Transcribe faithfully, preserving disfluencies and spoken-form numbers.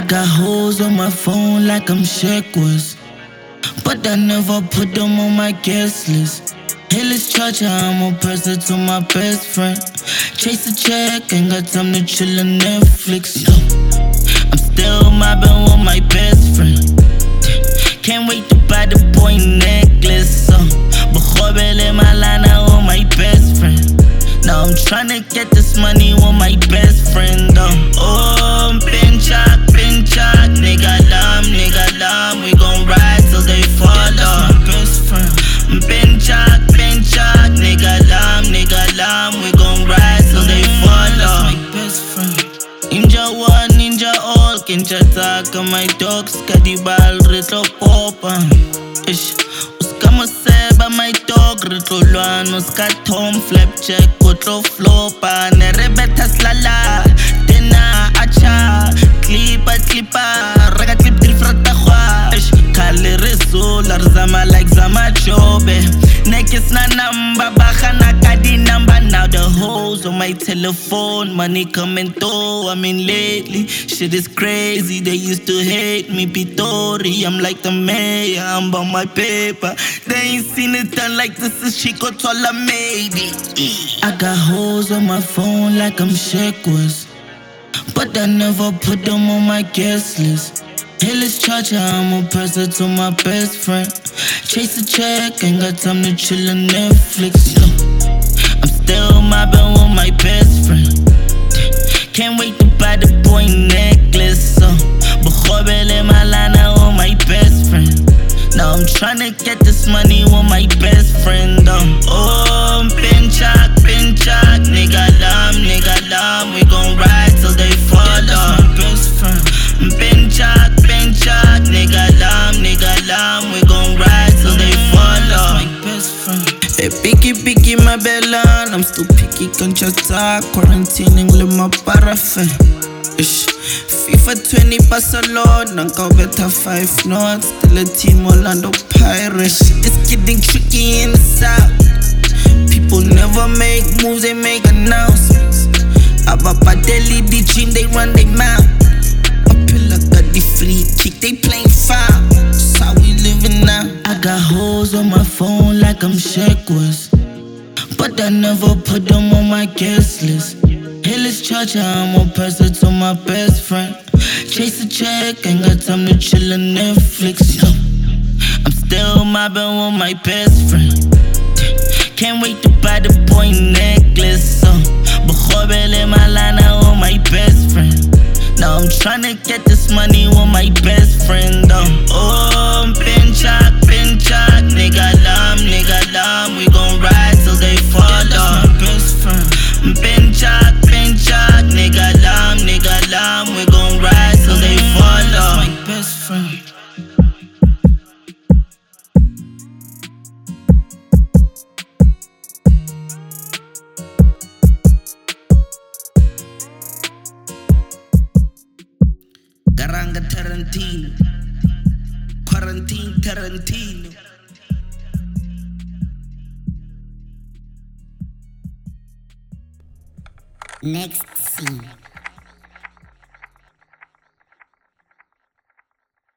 got hoes on my phone like I'm Shaq was, but I never put them on my guest list. Hey, let's charge, I'm a present to my best friend. Chase a check, ain't got time to chill on Netflix. No, I'm still mobbing with my best friend. Can't wait to buy the boy necklace. So, Bajobele Malana with my best friend. Now I'm tryna get this money with my best friend. Oh, oh pinchak, pinchak, nigga lam, nigga lam. We gon' ride till they fall off. That's my best friend. Pinchak, pinchak, nigga lam, nigga lam. We gon' ride till they fall off. That's my best friend. Ninja one, ninja all, kinja taka my dogs, kadibal retlo popa. Ish, uskamo seba my dog, retlo luan, uska tom flapjack, kotlo flopa, nerebeta slala, tena acha, klipa klipa, raga klip dilfrata khwa. Ish, kale resolar zama like zama chobe, nekis na namba, bakhana kadi number. Now the hoes on my telephone, money coming through. I mean lately, shit is crazy. They used to hate me, Pitori. I'm like the mayor, I'm on my paper. They ain't seen it done like this is Chico Tola, maybe. I got hoes on my phone like I'm Shaq was, but I never put them on my guest list. Hey, let's charge, I'm a present to my best friend. Chase a check, ain't got time to chill on Netflix. No, I'm still mobbing with my best friend. Can't wait to buy the boy necklace. So, Bajobele Malana with my best friend. Now I'm tryna get this money with my best friend. Oh, oh pinchak, pinchak, nigga lam, nigga lam. We gon' ride till they fall off. That's my best friend. Pinchak, pinchak, nigga lam, nigga lam. We gon' ride till they fall off. That's my best friend. Hey, picky, picky, my bellan. I'm still picky, concha talk. Quarantining with my paraffin. Ish. FIFA twenty Barcelona, go better five knots. Still a team Orlando Pirates. It's getting tricky in the south. People never make moves, they make announcements. Ababa Delhi, the gym, they run their mouth. A pillar got the free kick, they playing foul. That's how we living now. I got hoes on my phone like I'm Shaq was, but I never put them on my guest list. Hey, let's charge, I'm a present to my best friend. Chase a check, ain't got time to chill on Netflix. No, I'm still mobbing with my best friend. Can't wait to buy the boy necklace. So, Bajobele Malana with my best friend. Now I'm tryna get this money with my best friend. Oh, oh pinchak, pinchak, nigga lam, nigga lam. We gon' ride till they fall off. That's my best friend. Pinchak, pinchak, nigga lam, nigga lam. We gon' ride till they fall off. That's my best friend. Garanga Tarantino, Quarantine Tarantino. Next scene.